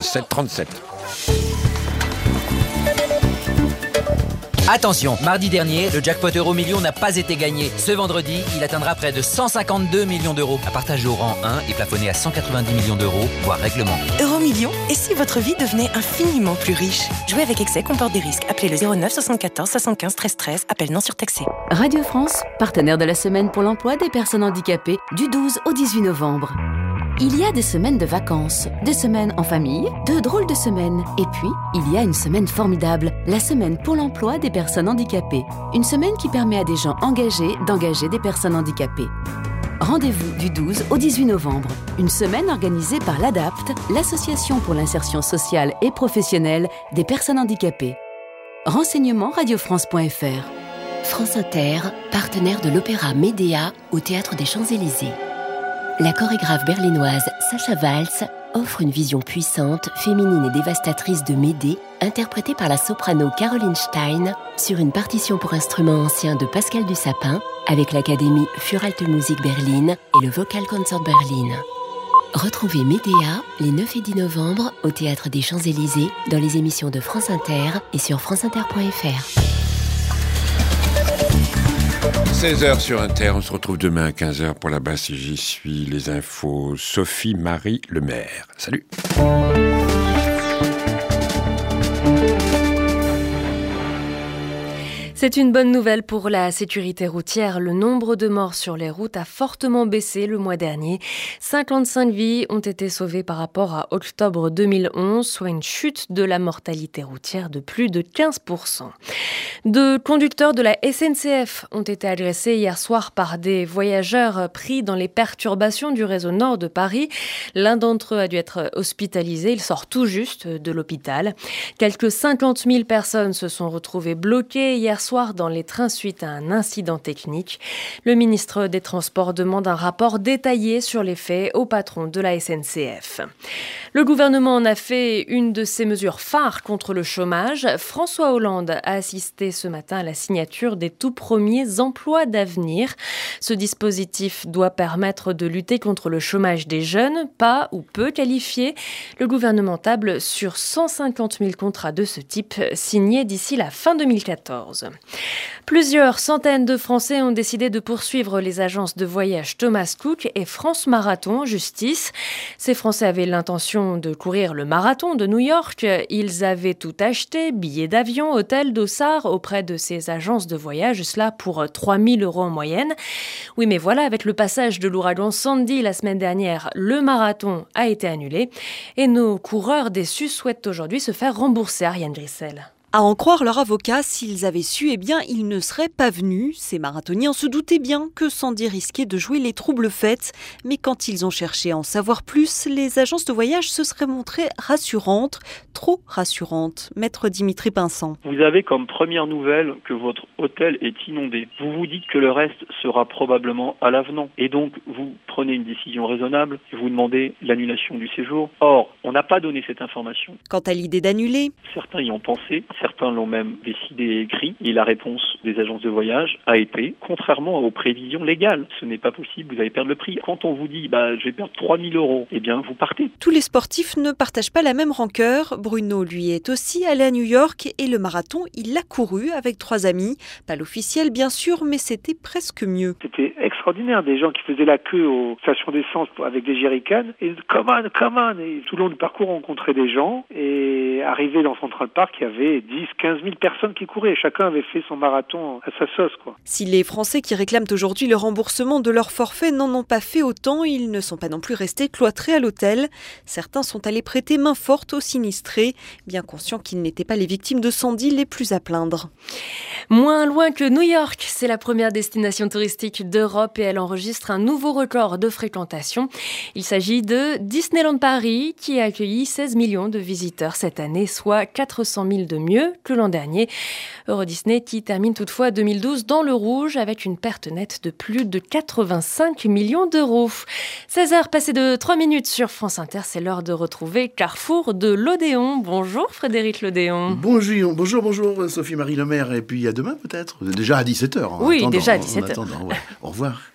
37 37. Attention, mardi dernier, le jackpot euro-million n'a pas été gagné. Ce vendredi, il atteindra près de 152 millions d'euros. À partager au rang 1 et plafonné à 190 millions d'euros, voire règlement. Euro-million, et si votre vie devenait infiniment plus riche? Jouer avec excès comporte des risques. Appelez le 09 74 75 13 13. Appel non surtaxé. Radio France, partenaire de la Semaine pour l'emploi des personnes handicapées, du 12 au 18 novembre. Il y a des semaines de vacances, des semaines en famille, de drôles de semaines. Et puis, il y a une semaine formidable, la Semaine pour l'emploi des personnes handicapées. Une semaine qui permet à des gens engagés d'engager des personnes handicapées. Rendez-vous du 12 au 18 novembre. Une semaine organisée par l'ADAPT, l'Association pour l'insertion sociale et professionnelle des personnes handicapées. Renseignements radiofrance.fr. France Inter, partenaire de l'opéra Médéa au Théâtre des Champs-Élysées. La chorégraphe berlinoise Sacha Waltz offre une vision puissante, féminine et dévastatrice de Médée, interprétée par la soprano Caroline Stein sur une partition pour instruments anciens de Pascal Dussapin avec l'Académie für Alte Musik Berlin et le Vocal Concert Berlin. Retrouvez Médéa les 9 et 10 novembre au Théâtre des Champs-Élysées dans les émissions de France Inter et sur franceinter.fr. 16h sur Inter, on se retrouve demain à 15h pour la basse et j'y suis les infos. Sophie-Marie Lemaire. Salut. C'est une bonne nouvelle pour la sécurité routière. Le nombre de morts sur les routes a fortement baissé le mois dernier. 55 vies ont été sauvées par rapport à octobre 2011, soit une chute de la mortalité routière de plus de 15%. Deux conducteurs de la SNCF ont été agressés hier soir par des voyageurs pris dans les perturbations du réseau nord de Paris. L'un d'entre eux a dû être hospitalisé. Il sort tout juste de l'hôpital. Quelques 50 000 personnes se sont retrouvées bloquées hier soir dans les trains suite à un incident technique. Le ministre des Transports demande un rapport détaillé sur les faits au patron de la SNCF. Le gouvernement en a fait une de ses mesures phares contre le chômage. François Hollande a assisté ce matin à la signature des tout premiers emplois d'avenir. Ce dispositif doit permettre de lutter contre le chômage des jeunes, pas ou peu qualifiés. Le gouvernement table sur 150 000 contrats de ce type signés d'ici la fin 2014. Plusieurs centaines de Français ont décidé de poursuivre les agences de voyage Thomas Cook et France Marathon en justice. Ces Français avaient l'intention de courir le marathon de New York. Ils avaient tout acheté, billets d'avion, hôtel, dossard auprès de ces agences de voyage, cela pour 3 000 € en moyenne. Oui, mais voilà, avec le passage de l'ouragan Sandy la semaine dernière, le marathon a été annulé et nos coureurs déçus souhaitent aujourd'hui se faire rembourser. Ariane Grissel. À en croire leur avocat, s'ils avaient su, ils ne seraient pas venus. Ces marathoniens se doutaient bien que Sandy risquait de jouer les troubles fêtes. Mais quand ils ont cherché à en savoir plus, les agences de voyage se seraient montrées rassurantes, trop rassurantes. Maître Dimitri Pinsant. Vous avez comme première nouvelle que votre hôtel est inondé. Vous vous dites que le reste sera probablement à l'avenant. Et donc, vous prenez une décision raisonnable et vous demandez l'annulation du séjour. Or, on n'a pas donné cette information. Quant à l'idée d'annuler, certains y ont pensé. Certains l'ont même décidé et écrit. Et la réponse des agences de voyage a été, contrairement aux prévisions légales, ce n'est pas possible, vous allez perdre le prix. Quand on vous dit, je vais perdre 3 000 €, eh bien, vous partez. Tous les sportifs ne partagent pas la même rancœur. Bruno, lui, est aussi allé à New York et le marathon, il l'a couru avec 3 amis. Pas l'officiel, bien sûr, mais c'était presque mieux. C'était extraordinaire, des gens qui faisaient la queue aux stations d'essence avec des jerrycans. Et come on. Et tout le long du parcours, on rencontrait des gens. Et arrivé dans Central Park, il y avait 10-15 000 personnes qui couraient. Chacun avait fait son marathon à sa sauce, quoi. Si les Français qui réclament aujourd'hui le remboursement de leur forfait n'en ont pas fait autant, ils ne sont pas non plus restés cloîtrés à l'hôtel. Certains sont allés prêter main forte aux sinistrés, bien conscients qu'ils n'étaient pas les victimes de Sandy les plus à plaindre. Moins loin que New York, c'est la première destination touristique d'Europe et elle enregistre un nouveau record de fréquentation. Il s'agit de Disneyland Paris qui a accueilli 16 millions de visiteurs cette année, soit 400 000 de mieux que l'an dernier. Euro Disney qui termine toutefois 2012 dans le rouge avec une perte nette de plus de 85 millions d'euros. 16h passées de 3 minutes sur France Inter, c'est l'heure de retrouver Carrefour de l'Odéon. Bonjour Frédéric Lodéon. Bonjour Sophie-Marie Lemaire et puis à demain peut-être. Déjà à 17h. Oui, déjà à 17h. Au revoir.